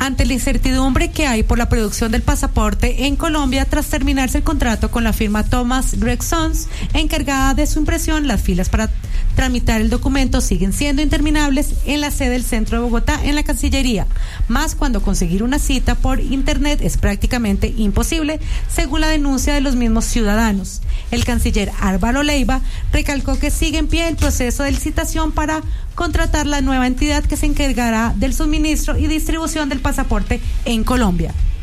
Ante la incertidumbre que hay por la producción del pasaporte en Colombia tras terminarse el contrato con la firma Thomas Gregg Sons, encargada de su impresión, las filas para tramitar el documento siguen siendo interminables en la sede del centro de Bogotá, en la Cancillería, más cuando conseguir una cita por internet es prácticamente imposible, según la denuncia de los mismos ciudadanos. El canciller Álvaro Leiva recalcó que sigue en pie el proceso de licitación para contratar la nueva entidad que se encargará del suministro y distribución del pasaporte en Colombia.